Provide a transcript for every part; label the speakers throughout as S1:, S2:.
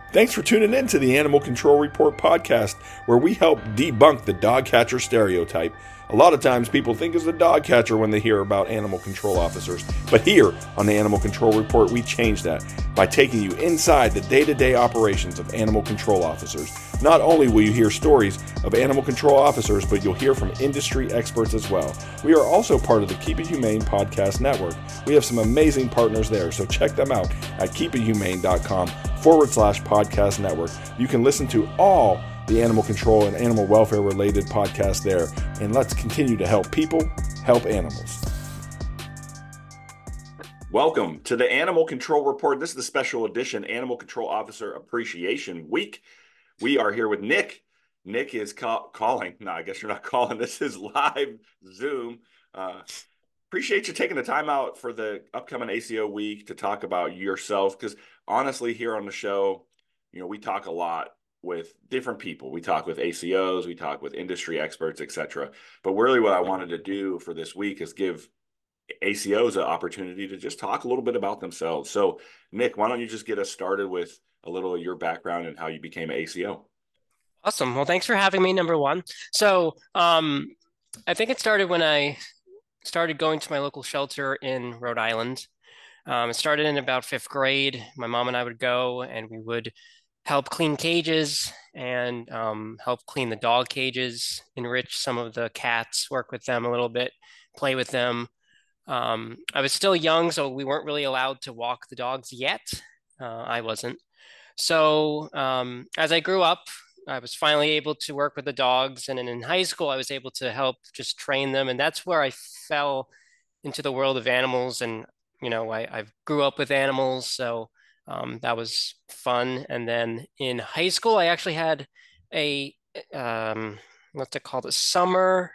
S1: Thanks for tuning in to the Animal Control Report podcast, where we help debunk the dog catcher stereotype. A lot of times people think it's a dog catcher when they hear about animal control officers, but here on the Animal Control Report, we change that by taking you inside the day-to-day operations of animal control officers. Not only will you hear stories of animal control officers, but you'll hear from industry experts as well. We are also part of the Keep It Humane podcast network. We have some amazing partners there, so check them out at keepithumane.com/podcast network. You can listen to all the animal control and animal welfare related podcasts there. And let's continue to help people help animals. Welcome to the Animal Control Report. This is the special edition Animal Control Officer Appreciation Week. We are here with Nick. Nick is calling. No, I guess you're not calling. This is live Zoom. Appreciate you taking the time out for the upcoming ACO week to talk about yourself. Because honestly, here on the show, we talk a lot with different people. We talk with ACOs, we talk with industry experts, etc. But really what I wanted to do for this week is give ACOs an opportunity to just talk a little bit about themselves. So Nick, why don't you just get us started with a little of your background and how you became an ACO?
S2: Awesome. Well, thanks for having me, number one. So, I think it started when I started going to my local shelter in Rhode Island. It started in about fifth grade. My mom and I would go and we would help clean cages and help clean the dog cages, enrich some of the cats, work with them a little bit, play with them. I was still young, so we weren't really allowed to walk the dogs yet. I wasn't. So as I grew up, I was finally able to work with the dogs. And then in high school, I was able to help just train them. And that's where I fell into the world of animals. And, I grew up with animals. So that was fun. And then in high school, I actually had a, what's it called, a summer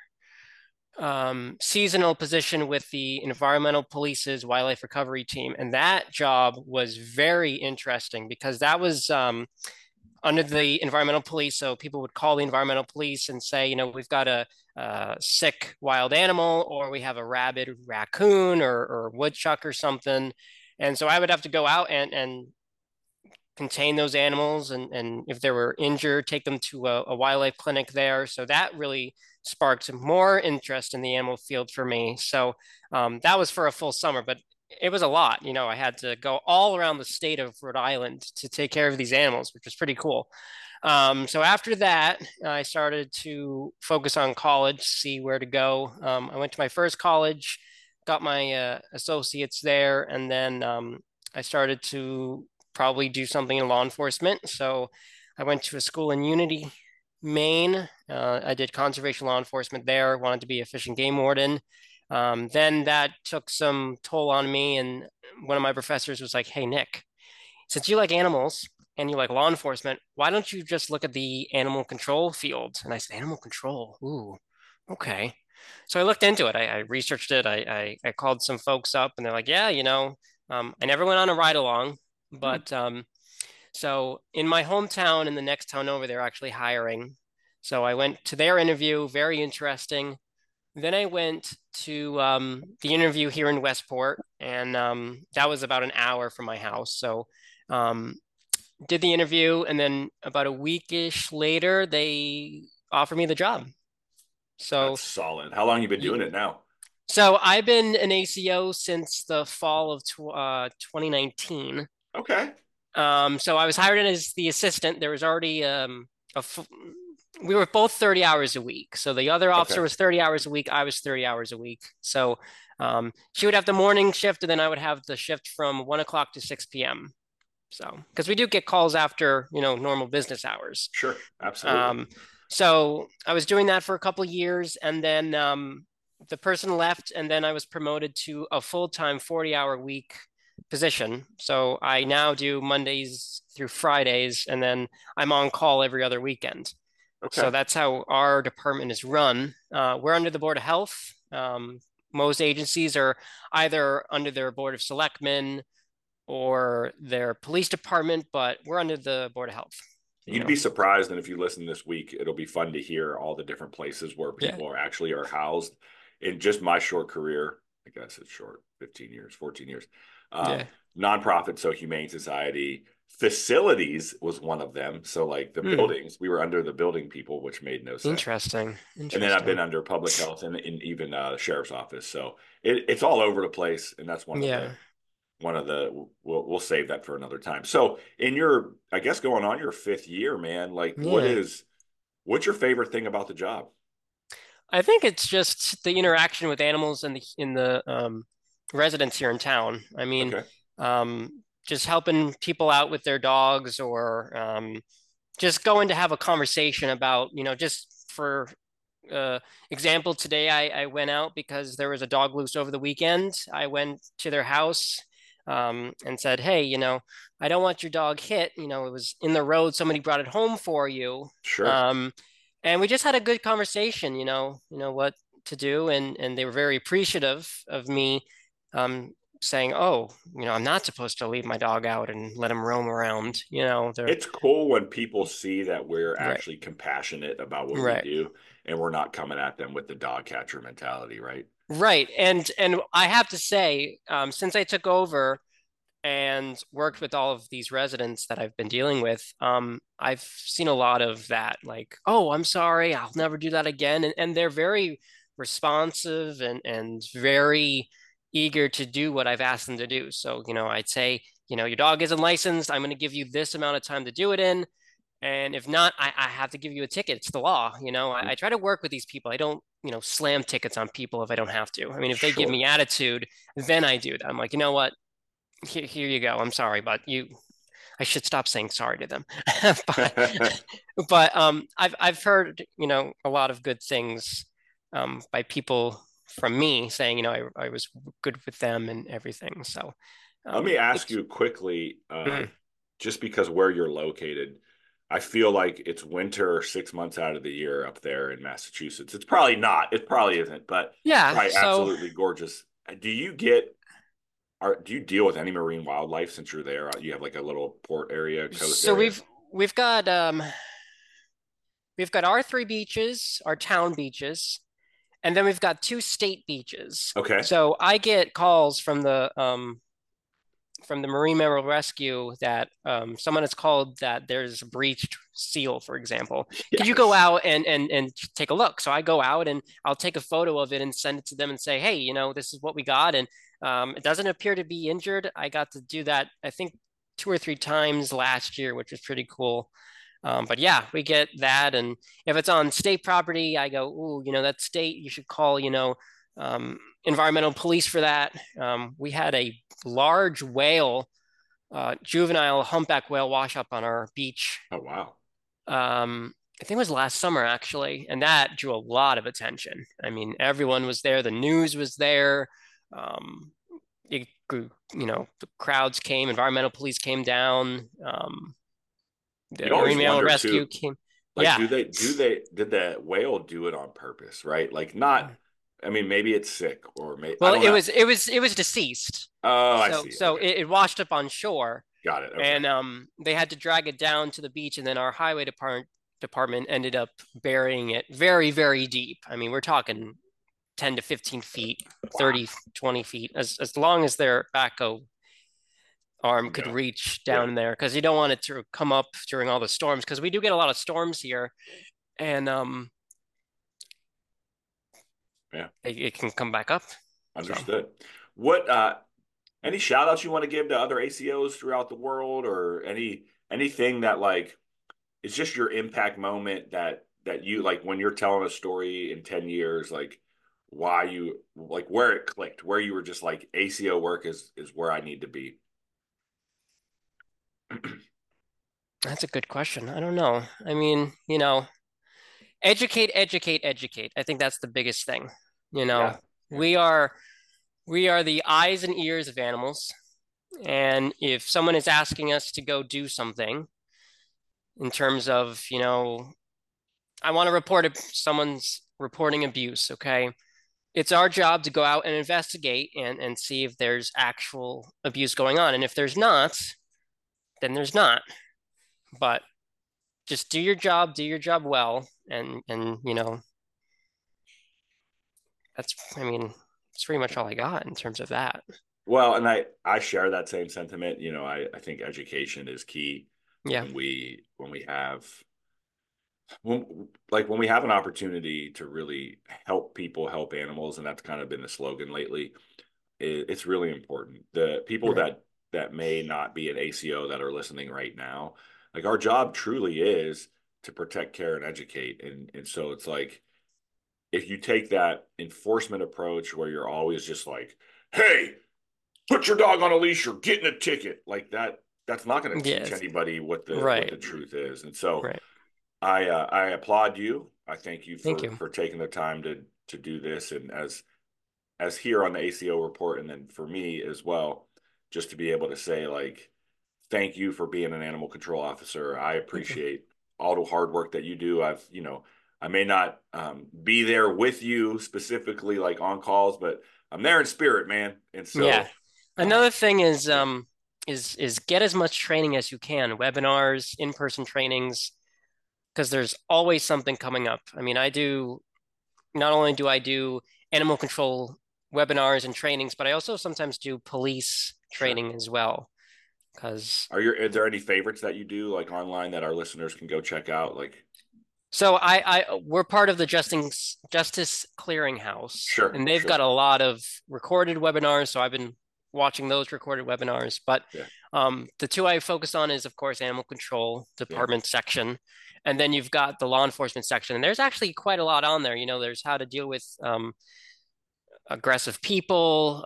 S2: seasonal position with the Environmental Police's Wildlife Recovery Team. And that job was very interesting because that was under the environmental police. So people would call the environmental police and say, we've got a sick wild animal, or we have a rabid raccoon or woodchuck or something. And so I would have to go out and contain those animals. And if they were injured, take them to a wildlife clinic there. So that really sparked more interest in the animal field for me. So that was for a full summer, but it was a lot. I had to go all around the state of Rhode Island to take care of these animals, which was pretty cool. So after that, I started to focus on college, see where to go. I went to my first college, got my associates there, and then I started to probably do something in law enforcement. So I went to a school in Unity, Maine. I did conservation law enforcement there, wanted to be a fish and game warden. Then that took some toll on me. And one of my professors was like, "Hey, Nick, since you like animals and you like law enforcement, why don't you just look at the animal control field?" And I said, "Animal control? Ooh, okay." So I looked into it. I researched it. I called some folks up and they're like, "Yeah, I never went on a ride along, but so in my hometown and the next town over, they're actually hiring. So I went to their interview, very interesting. Then I went to the interview here in Westport, and that was about an hour from my house. So um, did the interview, and then about a weekish later, they offered me the job. So
S1: That's solid. How long have you been doing it now?
S2: so I've been an ACO since the fall of 2019.
S1: Okay.
S2: So I was hired in as the assistant. There was already we were both 30 hours a week. So the other officer
S1: Okay.
S2: was 30 hours a week. I was 30 hours a week. So she would have the morning shift, and then I would have the shift from 1 o'clock to 6 p.m. So because we do get calls after, normal business hours.
S1: Sure. Absolutely.
S2: Um, so I was doing that for a couple of years, and then the person left, and then I was promoted to a full-time 40-hour week position. So I now do Mondays through Fridays, and then I'm on call every other weekend. So
S1: Okay.
S2: that's how our department is run. We're under the Board of Health. Most agencies are either under their Board of Selectmen or their police department, but we're under the Board of Health. You
S1: You'd
S2: know,
S1: be surprised, and if you listen this week, it'll be fun to hear all the different places where
S2: yeah,
S1: people are housed. In just my short career, I guess it's short, 15 years, 14 years. Uh,
S2: yeah.
S1: nonprofit, so Humane Society. Facilities was one of them. So like the
S2: Hmm.
S1: buildings, we were under the building people, which made no sense.
S2: Interesting.
S1: And then I've been
S2: Interesting.
S1: under public health and even the sheriff's office. So it's all over the place, and that's
S2: Yeah.
S1: one of the we'll save that for another time. So in your, I guess, going on your fifth year, man, like
S2: Yeah.
S1: what's your favorite thing about the job?
S2: I think it's just the interaction with animals and the residents here in town. I mean,
S1: Okay,
S2: just helping people out with their dogs or just going to have a conversation about, just for uh, example, today I went out because there was a dog loose over the weekend. I went to their house and said, "Hey, I don't want your dog hit. It was in the road. Somebody brought it home for you."
S1: sure.
S2: Um, and we just had a good conversation. What to do, and they were very appreciative of me saying, "Oh, I'm not supposed to leave my dog out and let him roam around." They're
S1: It's cool when people see that we're
S2: right,
S1: actually compassionate about what we
S2: right.
S1: do and we're not coming at them with the dog catcher mentality, right?
S2: Right. And I have to say, since I took over and worked with all of these residents that I've been dealing with, I've seen a lot of that, like, oh, I'm sorry, I'll never do that again. And they're very responsive and very eager to do what I've asked them to do. So, I'd say, your dog isn't licensed. I'm going to give you this amount of time to do it in. And if not, I have to give you a ticket. It's the law. I try to work with these people. I don't, slam tickets on people if I don't have to. I mean, if they give
S1: Sure.
S2: me attitude, then I do that. I'm like, you know what? Here you go. I'm sorry, but I should stop saying sorry to them. but I've heard, a lot of good things by people from me saying, I was good with them and everything. So
S1: Let me ask
S2: it's
S1: you quickly,
S2: mm,
S1: just because where you're located, I feel like it's winter 6 months out of the year up there in Massachusetts. It's probably not. It probably isn't, but it's
S2: yeah.
S1: probably
S2: So
S1: absolutely gorgeous. Do you get do you deal with any marine wildlife since you're there? You have like a little port area, coast
S2: so
S1: area.
S2: we've got our three beaches, our town beaches, and then we've got two state beaches.
S1: Okay.
S2: So I get calls from the Marine Mammal Rescue that someone has called that there's a breached seal, for example. Could you go
S1: Yes.
S2: out and take a look? So I go out and I'll take a photo of it and send it to them and say, hey, this is what we got, and it doesn't appear to be injured. I got to do that, I think, 2 or 3 times last year, which was pretty cool. But yeah, we get that. And if it's on state property, I go, ooh, that state, you should call, environmental police for that. We had a large whale, juvenile humpback whale wash up on our beach.
S1: Oh, wow.
S2: I think it was last summer actually, and that drew a lot of attention. I mean, everyone was there, the news was there. Um, it grew, the crowds came, environmental police came down, the
S1: You always
S2: Marine Mammal
S1: wonder
S2: Rescue
S1: too,
S2: came.
S1: like,
S2: Yeah.
S1: did the whale do it on purpose, right? Like, not, I mean, maybe it's sick or maybe, I
S2: Well,
S1: don't
S2: it
S1: know.
S2: was it was it was deceased.
S1: Oh, I
S2: So
S1: see.
S2: so
S1: Okay.
S2: it washed up on shore,
S1: Got it. Okay.
S2: and they had to drag it down to the beach, and then our highway department ended up burying it very, very deep. I mean, we're talking 10 to 15 feet,
S1: Wow.
S2: 30, 20 feet, as long as their backhoe arm could
S1: Go.
S2: reach
S1: Yeah.
S2: down there, because you don't want it to come up during all the storms, because we do get a lot of storms here, and
S1: Yeah.
S2: it can come back up. So
S1: Understood. What any shout outs you want to give to other ACOs throughout the world or anything that like is just your impact moment that you like when you're telling a story in 10 years, like why you like where it clicked, where you were just like ACO work is where I need to be.
S2: that's a good question. I don't know. I mean, educate, educate, educate. I think that's the biggest thing. You know,
S1: Yeah. Yeah.
S2: we are we are the eyes and ears of animals. And if someone is asking us to go do something in terms of, I want to report if someone's reporting abuse, okay? It's our job to go out and investigate and see if there's actual abuse going on. And if there's not, then there's not. But just do your job well, and I mean, that's pretty much all I got in terms of that.
S1: Well, and I share that same sentiment. I think education is key
S2: Yeah.
S1: when we have when we have an opportunity to really help people help animals, and that's kind of been the slogan lately. It's really important. The people
S2: Right.
S1: that may not be an ACO that are listening right now, like our job truly is to protect, care, and educate. And so it's like if you take that enforcement approach where you're always just like, hey, put your dog on a leash or get in a ticket, like that's not going to teach
S2: Yes.
S1: anybody what the
S2: Right.
S1: truth is. And so
S2: Right.
S1: I applaud you. I thank you
S2: Thank
S1: for
S2: you.
S1: taking the time to do this, and as here on the ACO report, and then for me as well, just to be able to say like, thank you for being an animal control officer. I
S2: Thank you.
S1: appreciate all the hard work that you do. I may not be there with you specifically like on calls, but I'm there in spirit, man. And
S2: Yeah.
S1: so,
S2: Another
S1: um,
S2: thing is
S1: yeah,
S2: get as much training as you can, webinars, in-person trainings, because there's always something coming up. I mean, not only do I do animal control webinars and trainings, but I also sometimes do police
S1: sure.
S2: training as well. Because
S1: Are there any favorites that you do like online that our listeners can go check out? Like,
S2: so we're part of the Justice Clearinghouse,
S1: sure,
S2: and they've got
S1: sure.
S2: a lot of recorded webinars. So I've been watching those recorded webinars. But
S1: Yeah,
S2: the two I focus on is, of course, animal control
S1: yeah,
S2: department section, and then you've got the law enforcement section. And there's actually quite a lot on there. There's how to deal with aggressive people,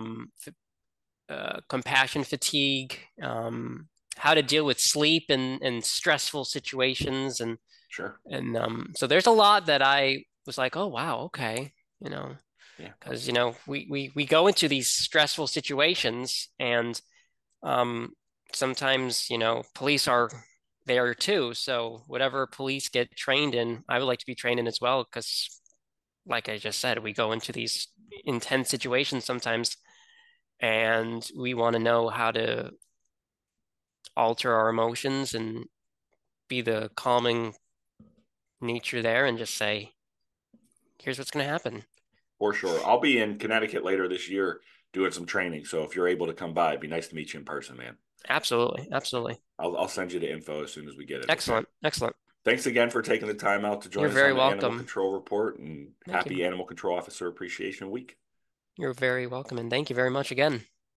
S2: compassion fatigue, how to deal with sleep and stressful situations,
S1: sure.
S2: so there's a lot that I was like, oh wow, okay,
S1: Yeah.
S2: because we go into these stressful situations, and um, sometimes police are there too. So whatever police get trained in, I would like to be trained in as well, because like I just said, we go into these intense situations sometimes, and we want to know how to alter our emotions and be the calming nature there and just say, here's what's going to happen.
S1: For sure. I'll be in Connecticut later this year doing some training. So if you're able to come by, it'd be nice to meet you in person, man.
S2: Absolutely.
S1: Yeah.
S2: Absolutely.
S1: I'll send you the info as soon as we get it. Okay.
S2: Excellent. Excellent.
S1: Thanks again for taking the time out to
S2: You're
S1: join us
S2: very
S1: on the Animal
S2: welcome.
S1: Control Report, and
S2: Thank you.
S1: happy Animal Control Officer Appreciation Week.
S2: You're very welcome. And thank you very much again.